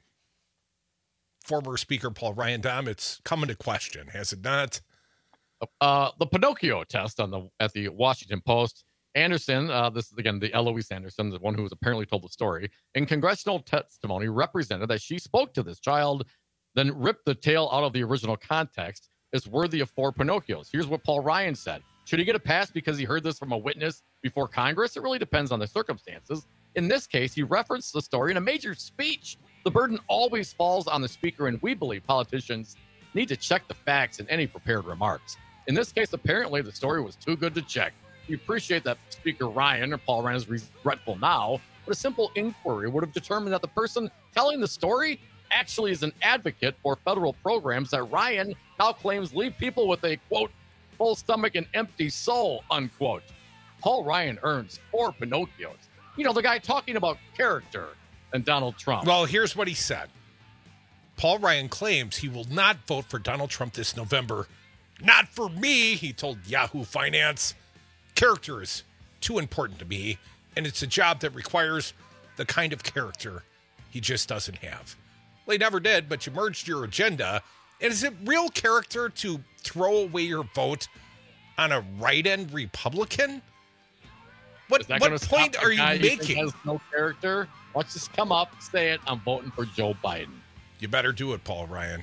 former Speaker Paul Ryan, Dom, it's come into question, has it not? The Pinocchio test at the Washington Post. Anderson, this is again the Eloise Anderson, the one who was apparently told the story, in congressional testimony represented that she spoke to this child, then ripped the tale out of the original context. Is worthy of 4 Pinocchios. Here's what Paul Ryan said. Should he get a pass because he heard this from a witness before Congress? It really depends on the circumstances. In this case, he referenced the story in a major speech. The burden always falls on the speaker, and we believe politicians need to check the facts in any prepared remarks. In this case, apparently the story was too good to check. We appreciate that Speaker Ryan, or Paul Ryan, is regretful now, but a simple inquiry would have determined that the person telling the story actually is an advocate for federal programs that Ryan now claims leave people with a, quote, full stomach and empty soul, unquote. Paul Ryan earns 4 Pinocchios. You know, the guy talking about character and Donald Trump. Well, here's what he said. Paul Ryan claims he will not vote for Donald Trump this November. Not for me, he told Yahoo Finance. Character is too important to me, and it's a job that requires the kind of character he just doesn't have. Well, he never did, but you merged your agenda. And is it real character to throw away your vote on a write-in Republican? What point are you making? Has no character. Let's just come up, say it. I'm voting for Joe Biden. You better do it, Paul Ryan.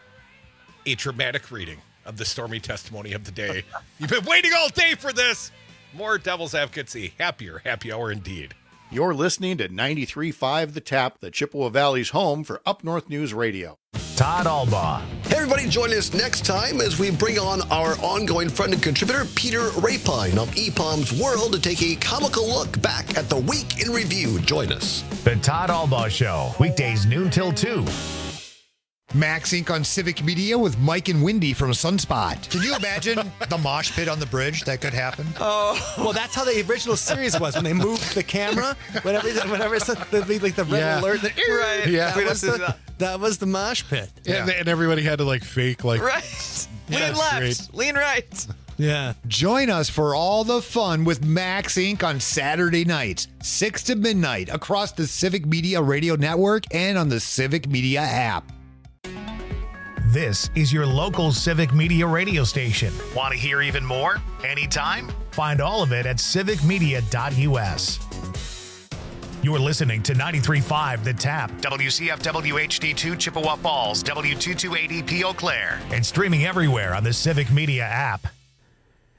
A dramatic reading of the stormy testimony of the day. You've been waiting all day for this. More Devil's Advocacy. Happier happy hour indeed. You're listening to 93.5 The Tap, the Chippewa Valley's home for Up North News Radio. Todd Albaugh. Hey, everybody, join us next time as we bring on our ongoing friend and contributor, Peter Rapine of EPOM's World, to take a comical look back at the week in review. Join us. The Todd Albaugh Show, weekdays noon till 2. Max Inc. on Civic Media with Mike and Wendy from Sunspot. Can you imagine the mosh pit on the bridge? That could happen. Oh, well, that's how the original series was when they moved the camera. Whenever it's like the red alert. Right. Yeah. That was the mosh pit. Yeah. And everybody had to fake right. Lean left. Straight. Lean right. Yeah. Join us for all the fun with Max Inc. on Saturday nights, 6 to midnight, across the Civic Media Radio Network and on the Civic Media app. This is your local Civic Media radio station. Want to hear even more? Anytime? Find all of it at civicmedia.us. You're listening to 93.5 The Tap, WCFW HD2 Chippewa Falls, W228EP Eau Claire, and streaming everywhere on the Civic Media app.